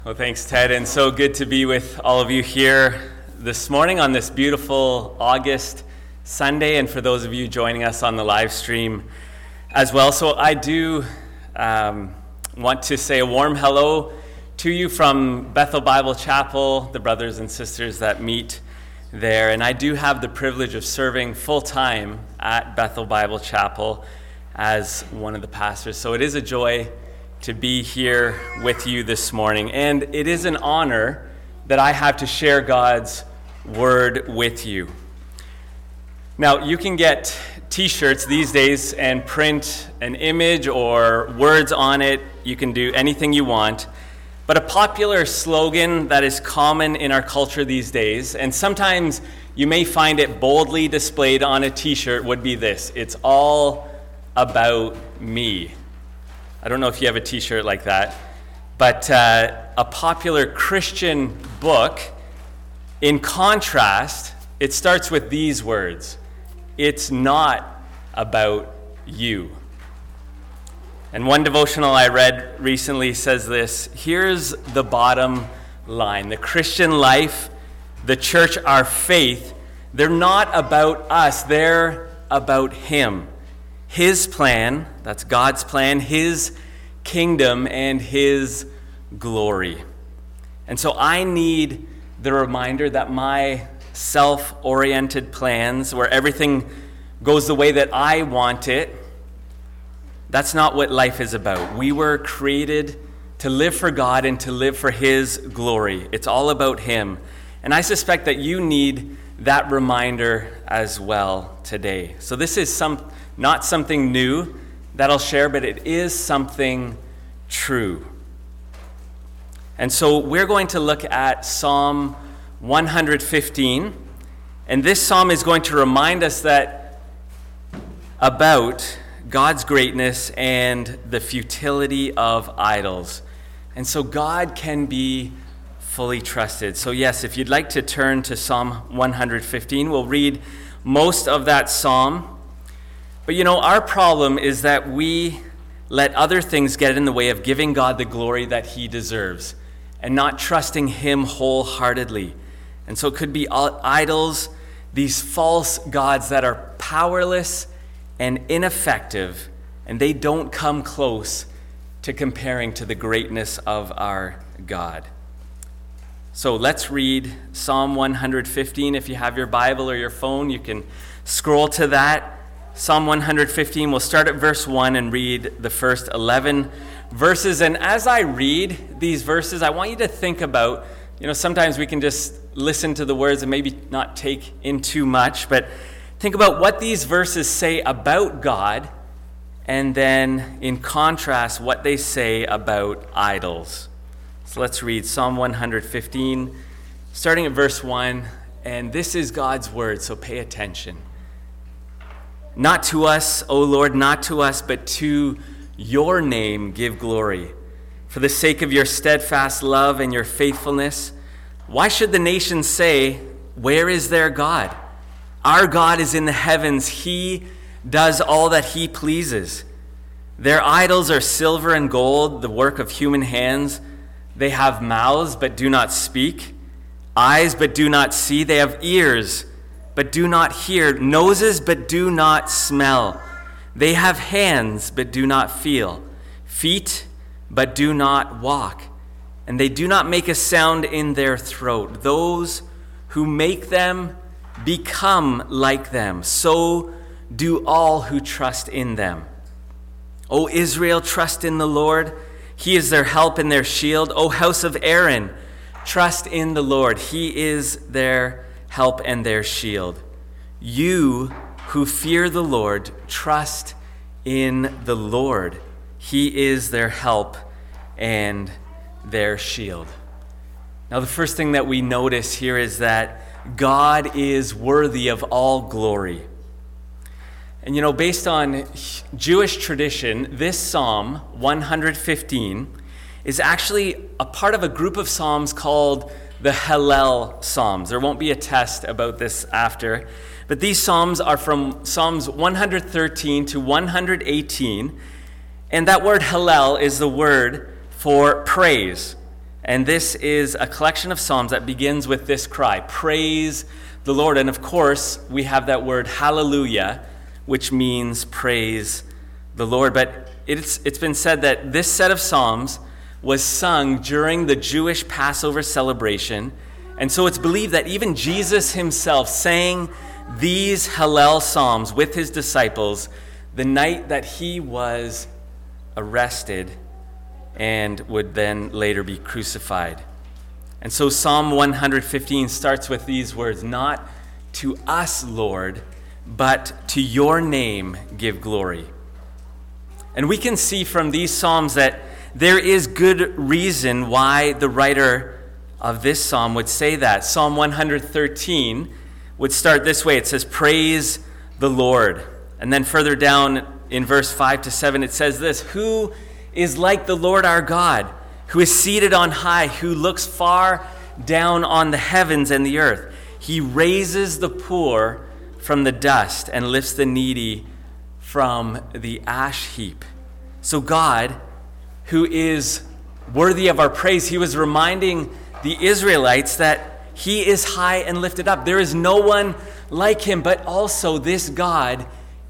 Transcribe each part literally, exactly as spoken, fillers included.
Well, thanks, Ted, and so good to be with all of you here this morning on this beautiful August Sunday, and for those of you joining us on the live stream as well. So I do um, want to say a warm hello to you from Bethel Bible Chapel, the brothers and sisters that meet there, and I do have the privilege of serving full-time at Bethel Bible Chapel as one of the pastors, so it is a joy to be here with you this morning. And it is an honor that I have to share God's word with you. Now, you can get t-shirts these days and print an image or words on it. You can do anything you want. But a popular slogan that is common in our culture these days, and sometimes you may find it boldly displayed on a t-shirt, would be this: it's all about me. I don't know if you have a t-shirt like that, but uh, a popular Christian book, in contrast, it starts with these words: it's not about you. And one devotional I read recently says this: here's the bottom line. The Christian life, the church, our faith, they're not about us, they're about Him. His plan, that's God's plan, His kingdom and His glory. And so I need the reminder that my self-oriented plans, where everything goes the way that I want it, that's not what life is about. We were created to live for God and to live for His glory. It's all about Him. And I suspect that you need that reminder as well today. So this is some not something new that I'll share, but it is something true. And so we're going to look at Psalm one fifteen, and this psalm is going to remind us that about God's greatness and the futility of idols. And so God can be fully trusted. So yes, if you'd like to turn to Psalm one fifteen, we'll read most of that psalm. But you know, our problem is that we let other things get in the way of giving God the glory that He deserves and not trusting Him wholeheartedly. And so it could be idols, these false gods that are powerless and ineffective, and they don't come close to comparing to the greatness of our God. So let's read Psalm one fifteen. If you have your Bible or your phone, you can scroll to that. Psalm one fifteen, we'll start at verse one and read the first eleven verses. And as I read these verses, I want you to think about, you know, sometimes we can just listen to the words and maybe not take in too much, but think about what these verses say about God, and then in contrast, what they say about idols. So let's read Psalm one fifteen, starting at verse one, and this is God's word, so pay attention. Not to us, O Lord, not to us, but to your name give glory. For the sake of your steadfast love and your faithfulness, why should the nations say, where is their God? Our God is in the heavens. He does all that He pleases. Their idols are silver and gold, the work of human hands. They have mouths, but do not speak, eyes, but do not see. They have ears, but do not hear, noses, but do not smell. They have hands, but do not feel, feet, but do not walk, and they do not make a sound in their throat. Those who make them become like them. So do all who trust in them. O Israel, trust in the Lord. He is their help and their shield. O house of Aaron, trust in the Lord. He is their help and their shield. You who fear the Lord, trust in the Lord. He is their help and their shield. Now, the first thing that we notice here is that God is worthy of all glory. And you know, based on Jewish tradition, this Psalm one fifteen is actually a part of a group of psalms called the Hallel Psalms. There won't be a test about this after, but these psalms are from Psalms one thirteen to one eighteen, and that word Hallel is the word for praise. And this is a collection of psalms that begins with this cry, praise the Lord. And of course, we have that word hallelujah, which means praise the Lord. But it's it's been said that this set of psalms was sung during the Jewish Passover celebration. And so it's believed that even Jesus himself sang these Hallel psalms with his disciples the night that he was arrested and would then later be crucified. And so Psalm one fifteen starts with these words, not to us, Lord, but to your name give glory. And we can see from these psalms that there is good reason why the writer of this psalm would say that. Psalm one thirteen would start this way. It says, praise the Lord. And then further down in verse five to seven, it says this, who is like the Lord our God, who is seated on high, who looks far down on the heavens and the earth. He raises the poor from the dust and lifts the needy from the ash heap. So God, who is worthy of our praise, he was reminding the Israelites that he is high and lifted up. There is no one like him, but also this God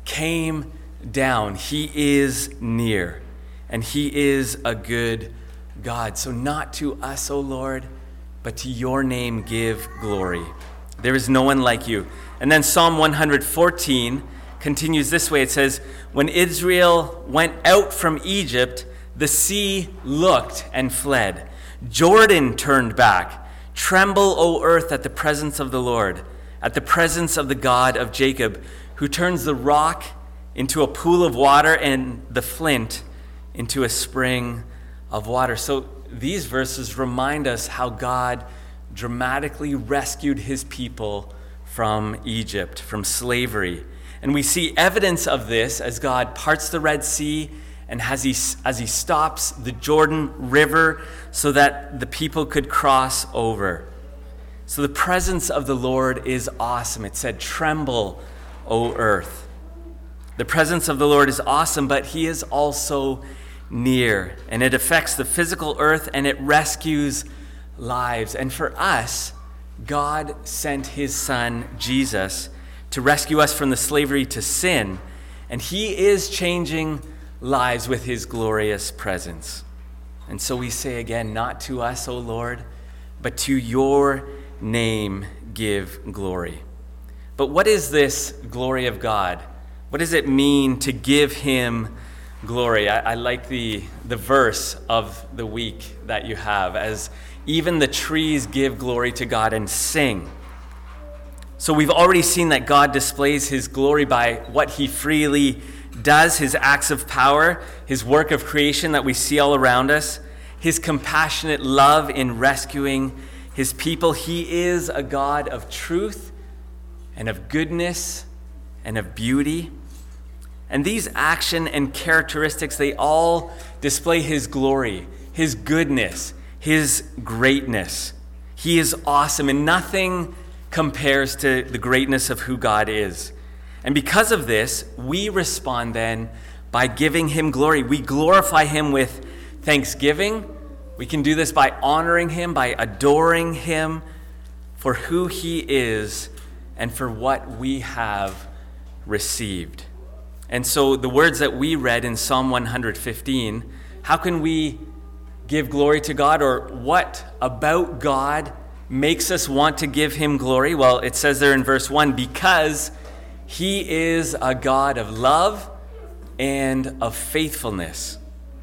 came down. He is near, and he is a good God. So not to us, O Lord, but to your name give glory. There is no one like you. And then Psalm one fourteen continues this way. It says, when Israel went out from Egypt, the sea looked and fled. Jordan turned back. Tremble, O earth, at the presence of the Lord, at the presence of the God of Jacob, who turns the rock into a pool of water and the flint into a spring of water. So these verses remind us how God dramatically rescued his people from Egypt, from slavery. And we see evidence of this as God parts the Red Sea and as he, as he stops the Jordan River so that the people could cross over. So the presence of the Lord is awesome. It said, tremble, O earth. The presence of the Lord is awesome, but he is also near. And it affects the physical earth and it rescues lives. And for us, God sent his son, Jesus, to rescue us from the slavery to sin. And he is changing lives with his glorious presence. And so we say again, not to us, O Lord, but to your name give glory. But what is this glory of God? What does it mean to give him glory? I, I like the, the verse of the week that you have, as even the trees give glory to God and sing. So we've already seen that God displays his glory by what he freely does, his acts of power, his work of creation that we see all around us, his compassionate love in rescuing his people. He is a God of truth and of goodness and of beauty. And these action and characteristics, they all display his glory, his goodness, his greatness. He is awesome, and nothing compares to the greatness of who God is. And because of this, we respond then by giving him glory. We glorify him with thanksgiving. We can do this by honoring him, by adoring him for who he is and for what we have received. And so the words that we read in Psalm one fifteen, how can we give glory to God, or what about God makes us want to give him glory? Well, it says there in verse one, because he is a God of love and of faithfulness.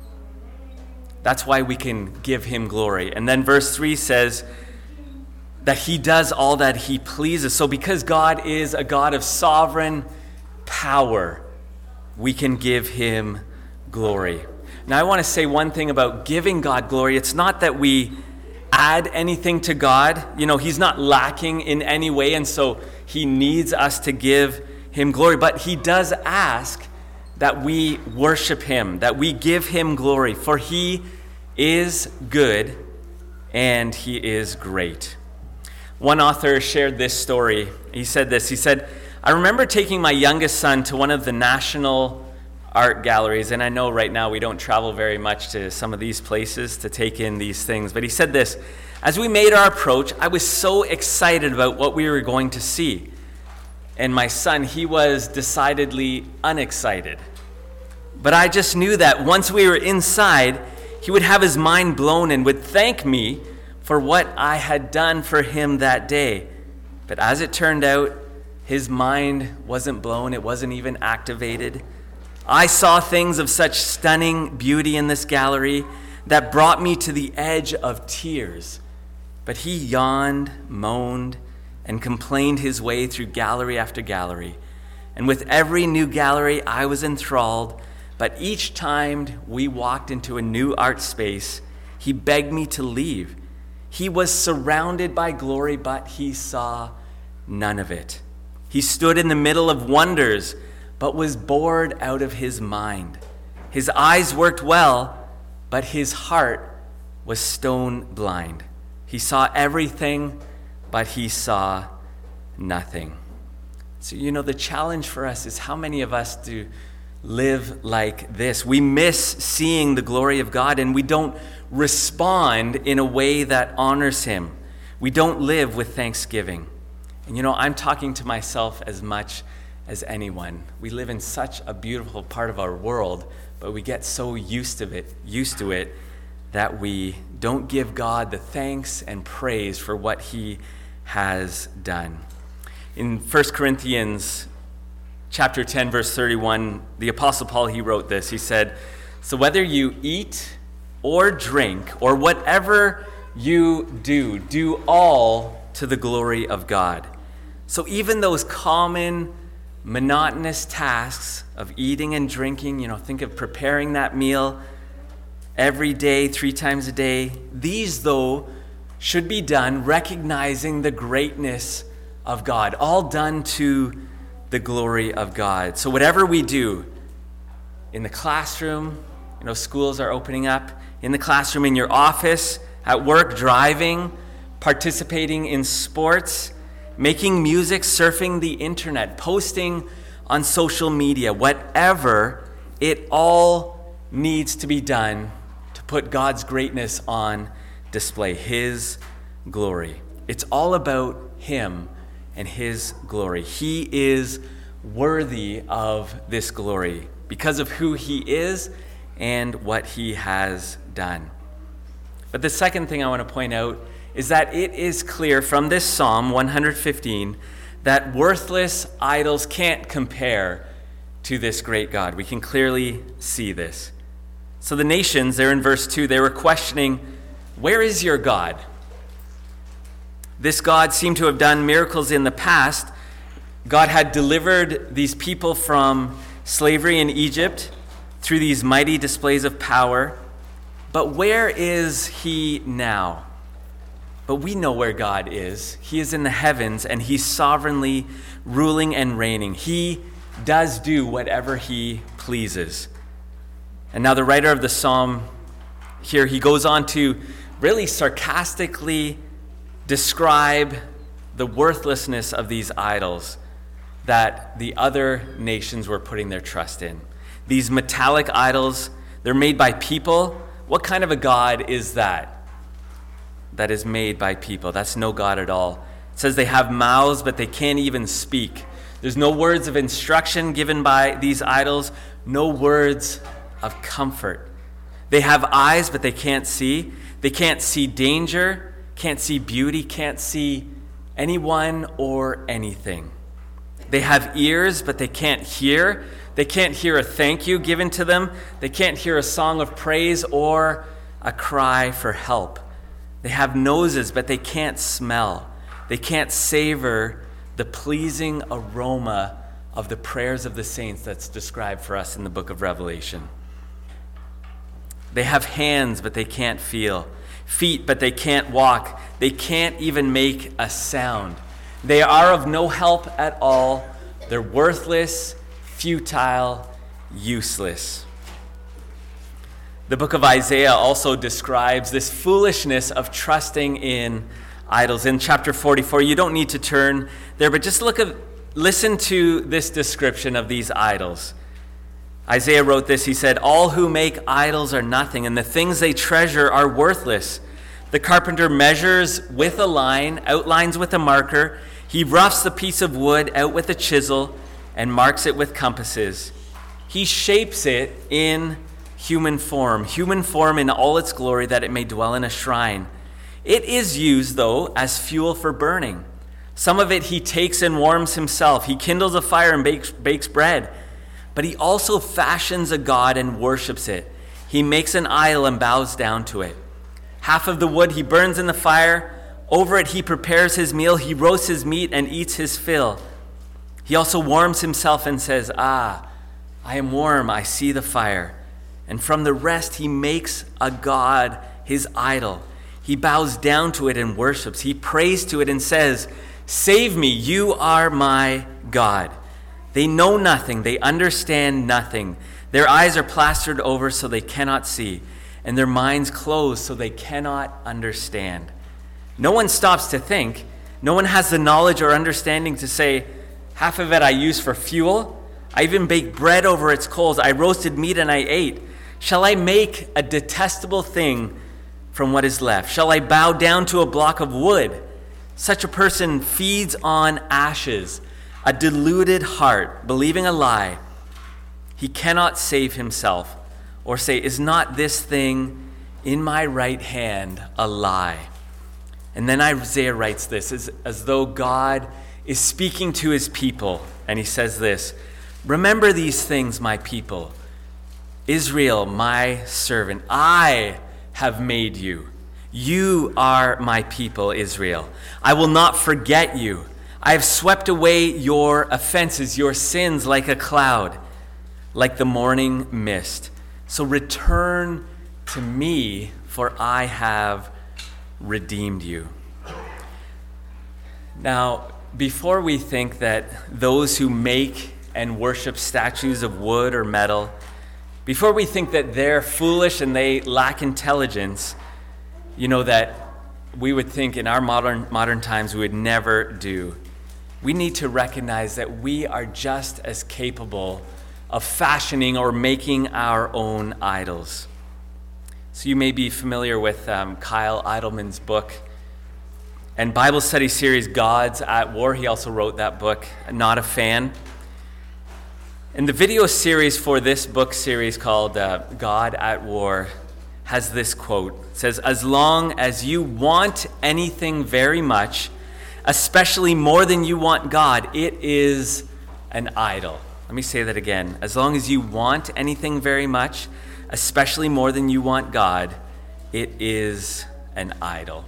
That's why we can give him glory. And then verse three says that he does all that he pleases. So because God is a God of sovereign power, we can give him glory. Now I want to say one thing about giving God glory. It's not that we add anything to God. You know, he's not lacking in any way, and so he needs us to give him glory. But he does ask that we worship him, that we give him glory, for he is good and he is great. One author shared this story. He said this. He said, I remember taking my youngest son to one of the national art galleries, and I know right now we don't travel very much to some of these places to take in these things, but he said this: as we made our approach, I was so excited about what we were going to see. And my son, he was decidedly unexcited. But I just knew that once we were inside, he would have his mind blown and would thank me for what I had done for him that day. But as it turned out, his mind wasn't blown. It wasn't even activated. I saw things of such stunning beauty in this gallery that brought me to the edge of tears. But he yawned, moaned, and complained his way through gallery after gallery. And with every new gallery, I was enthralled. But each time we walked into a new art space, he begged me to leave. He was surrounded by glory, but he saw none of it. He stood in the middle of wonders, but was bored out of his mind. His eyes worked well, but his heart was stone blind. He saw everything, but he saw nothing. So, you know, the challenge for us is, how many of us do live like this? We miss seeing the glory of God, and we don't respond in a way that honors him. We don't live with thanksgiving. And you know, I'm talking to myself as much as anyone. We live in such a beautiful part of our world, but we get so used to it, used to it that we don't give God the thanks and praise for what he has done. In First Corinthians chapter ten, verse thirty-one, the Apostle Paul, he wrote this. He said, "So whether you eat or drink or whatever you do, do all to the glory of God." So even those common, monotonous tasks of eating and drinking, you know, think of preparing that meal every day, three times a day. These, though, should be done recognizing the greatness of God, all done to the glory of God. So whatever we do in the classroom, you know, schools are opening up, in the classroom, in your office, at work, driving, participating in sports, making music, surfing the internet, posting on social media, whatever, it all needs to be done to put God's greatness on display, his glory. It's all about him and his glory. He is worthy of this glory because of who he is and what he has done. But the second thing I want to point out is that it is clear from this Psalm one fifteen that worthless idols can't compare to this great God. We can clearly see this. So the nations, there in verse two, they were questioning, "Where is your God?" This God seemed to have done miracles in the past. God had delivered these people from slavery in Egypt through these mighty displays of power. But where is he now? But we know where God is. He is in the heavens, and he's sovereignly ruling and reigning. He does do whatever he pleases. And now the writer of the psalm here, he goes on to really sarcastically describe the worthlessness of these idols that the other nations were putting their trust in. These metallic idols, they're made by people. What kind of a God is that? That is made by people. That's no God at all. It says they have mouths, but they can't even speak. There's no words of instruction given by these idols, no words of comfort. They have eyes, but they can't see. They can't see danger, can't see beauty, can't see anyone or anything. They have ears, but they can't hear. They can't hear a thank you given to them. They can't hear a song of praise or a cry for help. They have noses, but they can't smell. They can't savor the pleasing aroma of the prayers of the saints that's described for us in the book of Revelation. They have hands, but they can't feel. Feet, but they can't walk. They can't even make a sound. They are of no help at all. They're worthless, futile, useless. The book of Isaiah also describes this foolishness of trusting in idols. In chapter forty-four, you don't need to turn there, but just look at, listen to this description of these idols. Isaiah wrote this. He said, "All who make idols are nothing, and the things they treasure are worthless. The carpenter measures with a line, outlines with a marker. He roughs the piece of wood out with a chisel and marks it with compasses. He shapes it in human form, human form in all its glory, that it may dwell in a shrine. It is used, though, as fuel for burning. Some of it he takes and warms himself. He kindles a fire and bakes, bakes bread. But he also fashions a god and worships it. He makes an idol and bows down to it. Half of the wood he burns in the fire. Over it he prepares his meal. He roasts his meat and eats his fill. He also warms himself and says, 'Ah, I am warm, I see the fire.' And from the rest he makes a god, his idol. He bows down to it and worships. He prays to it and says, 'Save me, you are my God.' They know nothing, they understand nothing. Their eyes are plastered over so they cannot see, and their minds closed so they cannot understand. No one stops to think. No one has the knowledge or understanding to say, 'Half of it I use for fuel. I even baked bread over its coals. I roasted meat and I ate. Shall I make a detestable thing from what is left? Shall I bow down to a block of wood?' Such a person feeds on ashes, a deluded heart, believing a lie. He cannot save himself or say, 'Is not this thing in my right hand a lie?'" And then Isaiah writes this as, as though God is speaking to his people. And he says this, "Remember these things, my people. Israel, my servant, I have made you. You are my people, Israel. I will not forget you. I have swept away your offenses, your sins like a cloud, like the morning mist. So return to me, for I have redeemed you." Now, before we think that those who make and worship statues of wood or metal, before we think that they're foolish and they lack intelligence, you know, that we would think in our modern modern times we would never do, we need to recognize that we are just as capable of fashioning or making our own idols. So you may be familiar with um, Kyle Idleman's book and Bible study series, Gods at War. He also wrote that book, Not a Fan. And the video series for this book series called uh, God at War has this quote. It says, "As long as you want anything very much, especially more than you want God, it is an idol." Let me say that again. As long as you want anything very much, especially more than you want God, it is an idol.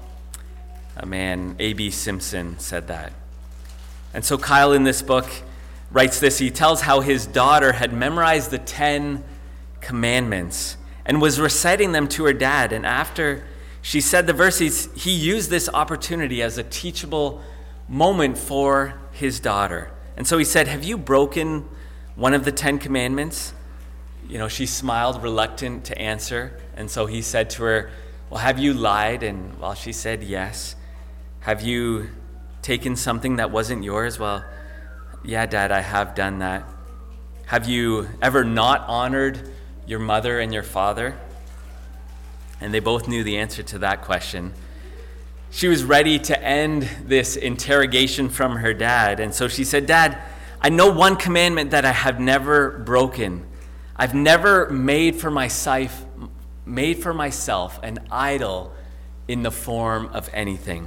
A man, A B Simpson, said that. And so Kyle in this book writes this. He tells how his daughter had memorized the Ten Commandments and was reciting them to her dad. And after she said the verses, he used this opportunity as a teachable moment for his daughter. And so he said, "Have you broken one of the Ten Commandments?" You know, she smiled, reluctant to answer. And so he said to her, "Well, have you lied?" And well, she said yes. "Have you taken something that wasn't yours?" "Well, yeah, Dad, I have done that." "Have you ever not honored your mother and your father?" And they both knew the answer to that question. She was ready to end this interrogation from her dad. And so she said, "Dad, I know one commandment that I have never broken. I've never made for myself, made for myself an idol in the form of anything."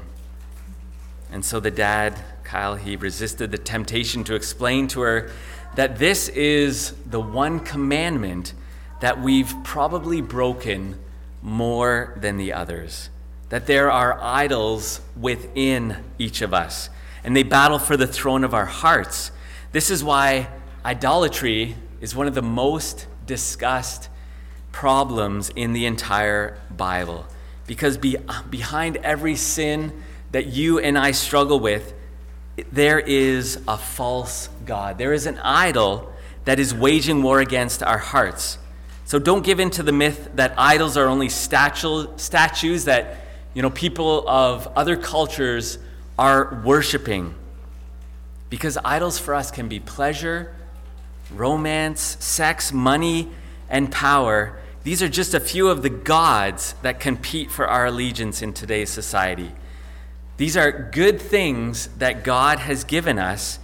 And so the dad, Kyle, he resisted the temptation to explain to her that this is the one commandment that we've probably broken more than the others. That there are idols within each of us, and they battle for the throne of our hearts. This is why idolatry is one of the most discussed problems in the entire Bible. Because be, behind every sin that you and I struggle with, there is a false god. There is an idol that is waging war against our hearts. So don't give in to the myth that idols are only statu- statues that, you know, people of other cultures are worshiping. Because idols for us can be pleasure, romance, sex, money, and power. These are just a few of the gods that compete for our allegiance in today's society. These are good things that God has given us,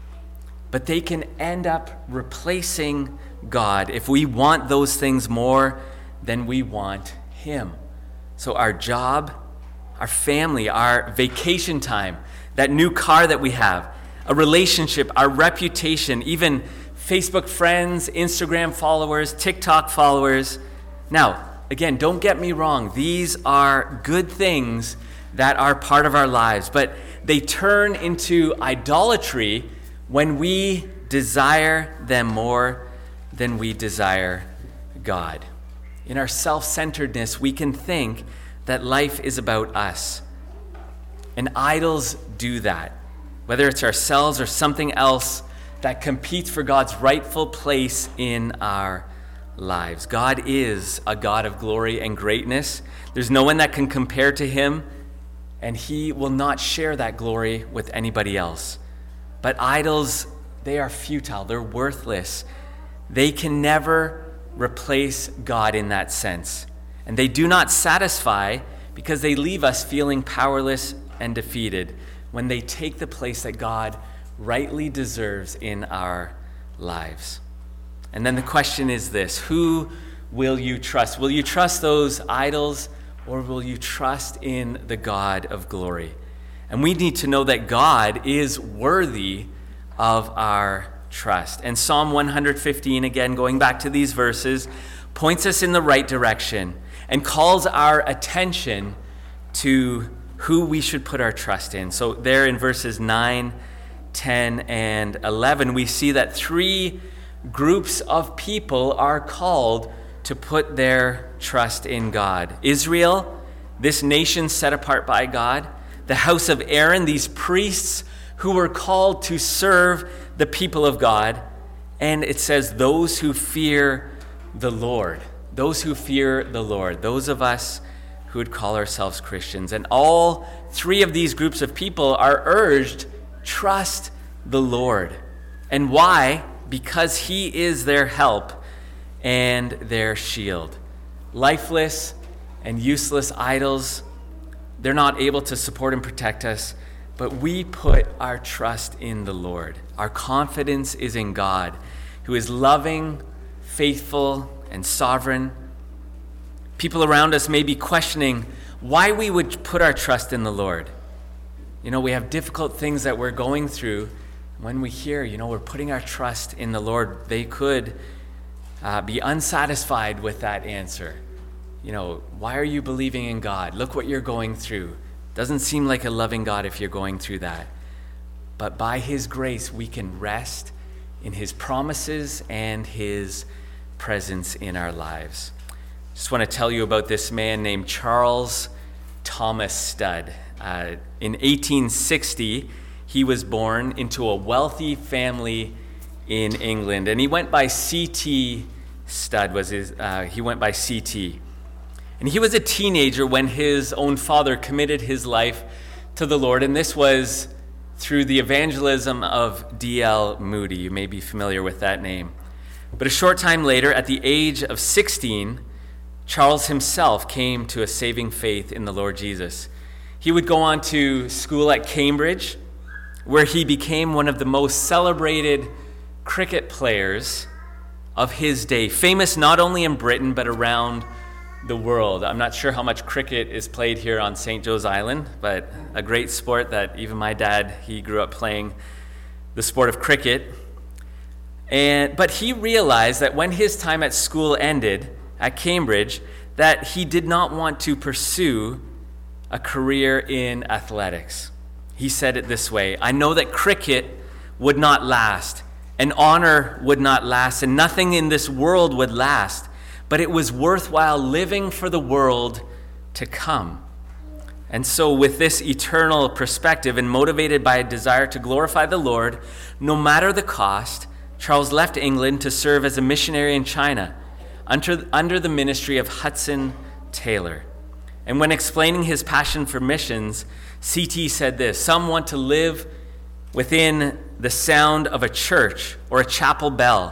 but they can end up replacing God if we want those things more than we want Him. So our job, our family, our vacation time, that new car that we have, a relationship, our reputation, even Facebook friends, Instagram followers, TikTok followers. Now, again, don't get me wrong. These are good things that are part of our lives, but they turn into idolatry when we desire them more than we desire God. In our self-centeredness, we can think that life is about us. And idols do that, whether it's ourselves or something else that competes for God's rightful place in our lives. God is a God of glory and greatness. There's no one that can compare to Him, and He will not share that glory with anybody else. But idols, they are futile. They're worthless. They can never replace God in that sense. And they do not satisfy because they leave us feeling powerless and defeated when they take the place that God rightly deserves in our lives. And then the question is this: who will you trust? Will you trust those idols, or will you trust in the God of glory? And we need to know that God is worthy of our trust. And Psalm one fifteen, again, going back to these verses, points us in the right direction and calls our attention to who we should put our trust in. So there in verses nine, ten, and eleven, we see that three groups of people are called to put their trust in God. Israel, this nation set apart by God. The house of Aaron, these priests who were called to serve the people of God. And it says those who fear the Lord. Those who fear the Lord. Those of us who would call ourselves Christians. And all three of these groups of people are urged, trust the Lord. And why? Because He is their help and their shield. Lifeless and useless idols, they're not able to support and protect us, but we put our trust in the Lord. Our confidence is in God, who is loving, faithful, and sovereign. People around us may be questioning why we would put our trust in the Lord. You know, we have difficult things that we're going through. When we hear, you know, we're putting our trust in the Lord, they could uh, be unsatisfied with that answer. You know, why are you believing in God? Look what you're going through. Doesn't seem like a loving God if you're going through that. But by His grace, we can rest in His promises and His presence in our lives. Just want to tell you about this man named Charles Thomas Studd. Uh, in eighteen sixty, he was born into a wealthy family in England, and he went by C T Studd. Was his? Uh, he went by C T, and he was a teenager when his own father committed his life to the Lord, and this was through the evangelism of D L Moody. You may be familiar with that name. But a short time later, at the age of sixteen, Charles himself came to a saving faith in the Lord Jesus. He would go on to school at Cambridge, where he became one of the most celebrated cricket players of his day, famous not only in Britain, but around the world. I'm not sure how much cricket is played here on Saint Joe's Island, but a great sport that even my dad, he grew up playing the sport of cricket. And but he realized that when his time at school ended at Cambridge, that he did not want to pursue a career in athletics. He said it this way: I know that cricket would not last, and honor would not last, and nothing in this world would last, but it was worthwhile living for the world to come. And so with this eternal perspective and motivated by a desire to glorify the Lord, no matter the cost, Charles left England to serve as a missionary in China under, under the ministry of Hudson Taylor. And when explaining his passion for missions, C T said this: some want to live within the sound of a church or a chapel bell,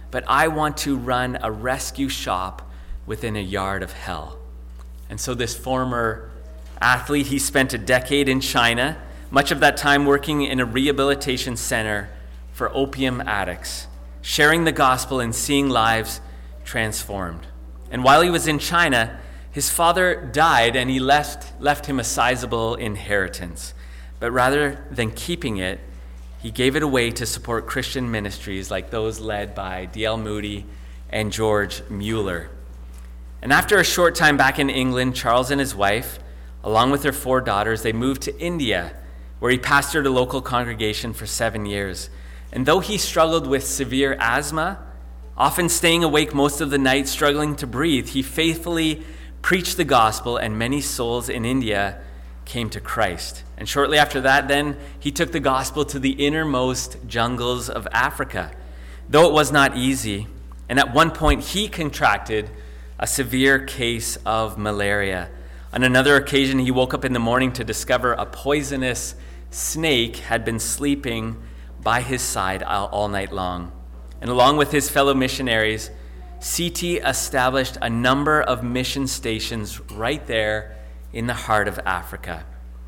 but I want to run a rescue shop within a yard of hell. And so this former athlete, he spent a decade in China, much of that time working in a rehabilitation center for opium addicts, sharing the gospel and seeing lives transformed. And while he was in China, his father died and he left, left him a sizable inheritance. But rather than keeping it, he gave it away to support Christian ministries like those led by D L Moody and George Mueller. And after a short time back in England, Charles and his wife, along with their four daughters, they moved to India, where he pastored a local congregation for seven years. And though he struggled with severe asthma, often staying awake most of the night, struggling to breathe, he faithfully preached the gospel, and many souls in India came to Christ. And shortly after that, then, he took the gospel to the innermost jungles of Africa, though it was not easy. And at one point, he contracted a severe case of malaria. On another occasion, he woke up in the morning to discover a poisonous snake had been sleeping by his side all night long. And along with his fellow missionaries, C T established a number of mission stations right there in the heart of Africa,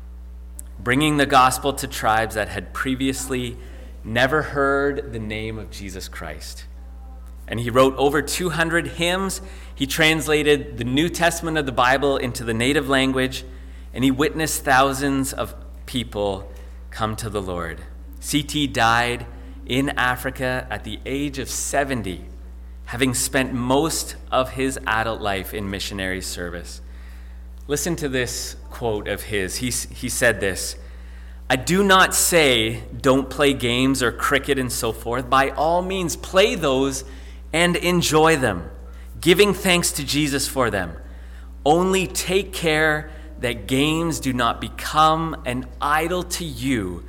bringing the gospel to tribes that had previously never heard the name of Jesus Christ. And he wrote over two hundred hymns. He translated the New Testament of the Bible into the native language, and he witnessed thousands of people come to the Lord. C T died in Africa at the age of seventy, having spent most of his adult life in missionary service. Listen to this quote of his. He, he said this: "I do not say don't play games or cricket and so forth. By all means, play those and enjoy them, giving thanks to Jesus for them. Only take care that games do not become an idol to you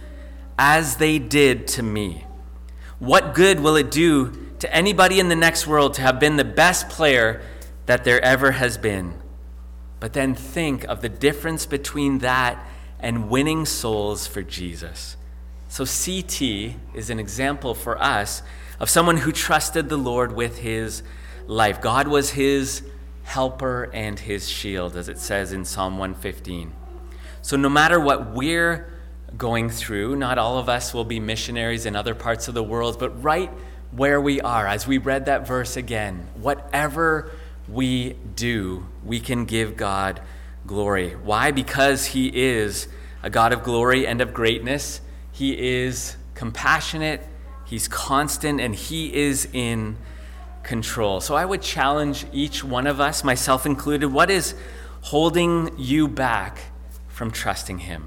as they did to me. What good will it do to anybody in the next world to have been the best player that there ever has been? But then think of the difference between that and winning souls for Jesus." So C T is an example for us of someone who trusted the Lord with his life. God was his helper and his shield, as it says in Psalm one fifteen. So no matter what we're going through, not all of us will be missionaries in other parts of the world, but right where we are, as we read that verse again, whatever we do, we can give God glory. Why? Because he is a God of glory and of greatness. He is compassionate, he's constant, and he is in control. So I would challenge each one of us, myself included, what is holding you back from trusting him?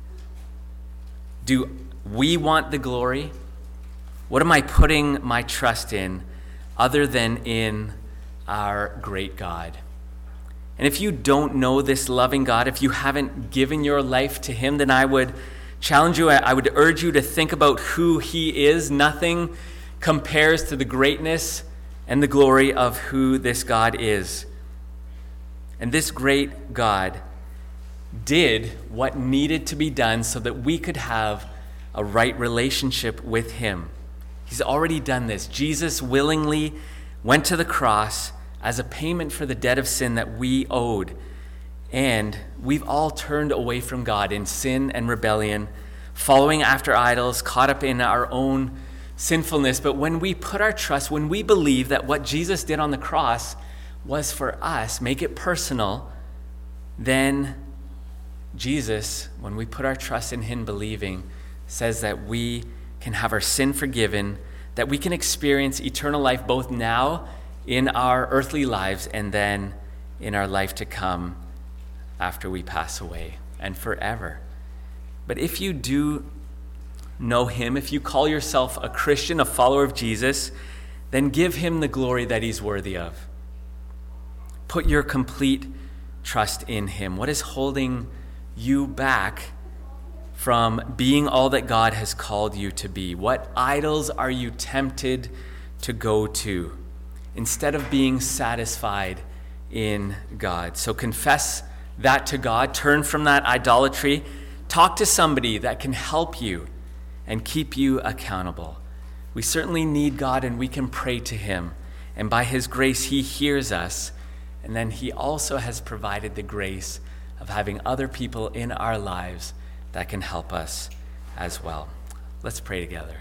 Do we want the glory? What am I putting my trust in other than in our great God? And if you don't know this loving God, if you haven't given your life to him, then I would challenge you, I would urge you to think about who he is. Nothing compares to the greatness and the glory of who this God is. And this great God did what needed to be done so that we could have a right relationship with him. He's already done this. Jesus willingly went to the cross as a payment for the debt of sin that we owed. And we've all turned away from God in sin and rebellion, following after idols, caught up in our own sinfulness. But when we put our trust, when we believe that what Jesus did on the cross was for us, make it personal, then Jesus, when we put our trust in him believing, says that we can have our sin forgiven, that we can experience eternal life both now in our earthly lives and then in our life to come after we pass away and forever. But if you do know him, if you call yourself a Christian, a follower of Jesus, then give him the glory that he's worthy of. Put your complete trust in him. What is holding you back from being all that God has called you to be? What idols are you tempted to go to instead of being satisfied in God? So confess that to God. Turn from that idolatry. Talk to somebody that can help you and keep you accountable. We certainly need God, and we can pray to him. And by his grace, he hears us. And then he also has provided the grace of having other people in our lives that can help us as well. Let's pray together.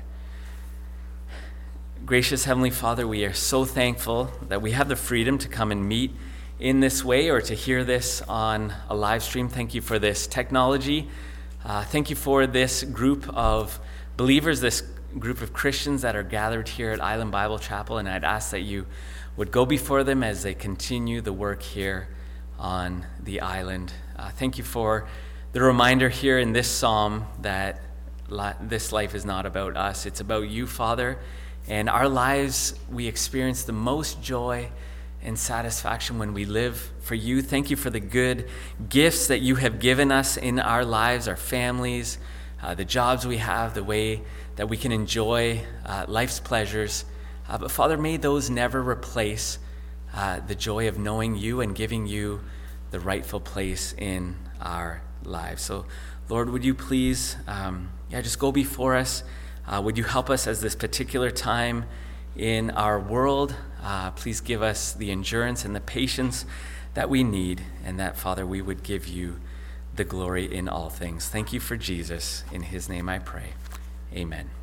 Gracious Heavenly Father, we are so thankful that we have the freedom to come and meet in this way or to hear this on a live stream. Thank you for this technology. Uh, thank you for this group of believers, this group of Christians that are gathered here at Island Bible Chapel, and I'd ask that you would go before them as they continue the work here on the island. Uh, thank you for the reminder here in this psalm that li- this life is not about us, it's about you, Father, and our lives, we experience the most joy and satisfaction when we live for you. Thank you for the good gifts that you have given us in our lives, our families, uh, the jobs we have, the way that we can enjoy uh, life's pleasures. Uh, but Father, may those never replace uh, the joy of knowing you and giving you the rightful place in our lives. So, Lord, would you please, um, yeah, just go before us. Uh, would you help us as this particular time in our world? Uh, please give us the endurance and the patience that we need, and that, Father, we would give you the glory in all things. Thank you for Jesus. In his name I pray. Amen.